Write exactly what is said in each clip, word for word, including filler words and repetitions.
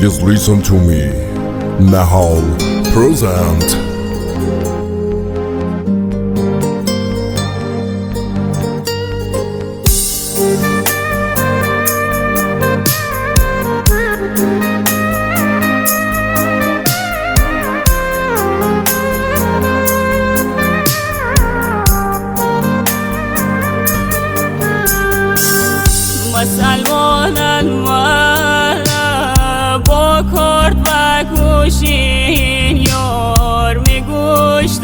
Please listen to me. Nahal present. مسلمانان مرا با کرد و کوشین یار می گوشت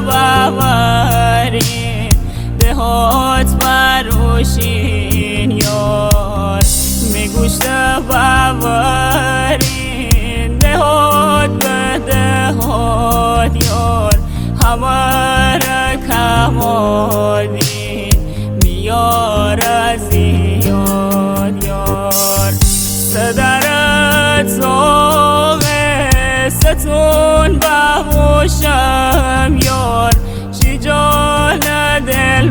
باورین دهات بروشین یار می گوشت باورین دهات به دهات یار همه را کمالین میار ازی صدرت زاغه ستون بهوشم یار چی جان دل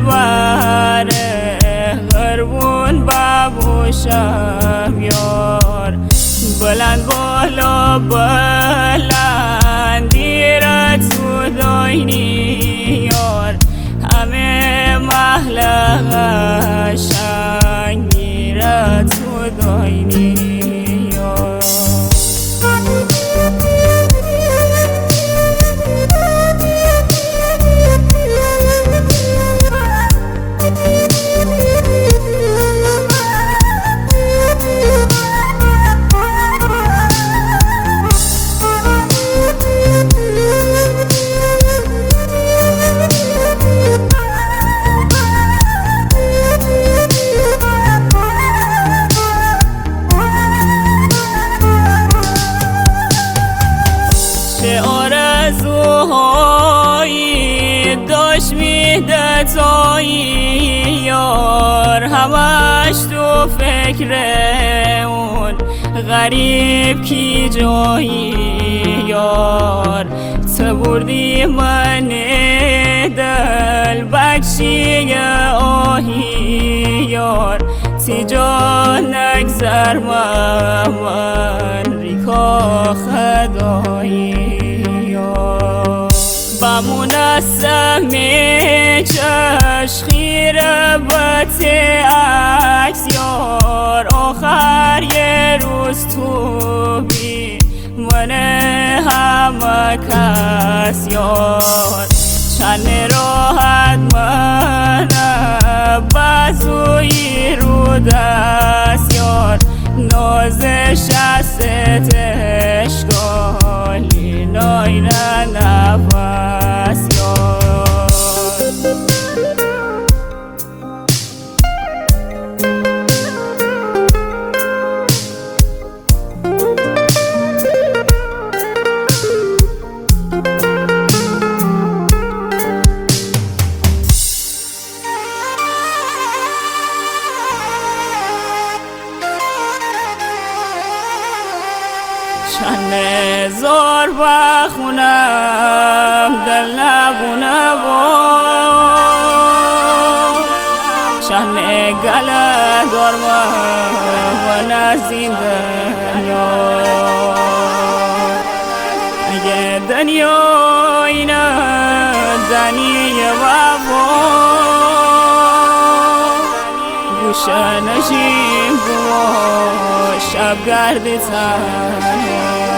بره غربون بهوشم یار بلند بالا بلند دیرت سوداینی یار همه محل قشنگ دیرت سوداینی چه آرزوهایی داشت میدتایی یار همش تو فکر اون غریب کی جایی یار تو بردی من دل بخشی آهی یار تی جان نگذر من ریکا خدایی بمونستم چش خیره بط عکس یار آخر یه روز تو بی من همه کس یار چند راحت من بازوی رو دست یار نازش از اشکالی نایره نفس یار چند زار بخونم دل نبونه با چند گله دارم و نزدیم دنیا اگه دنیا اینه دنیه بابا گوشه نشیم با شب گردی تنها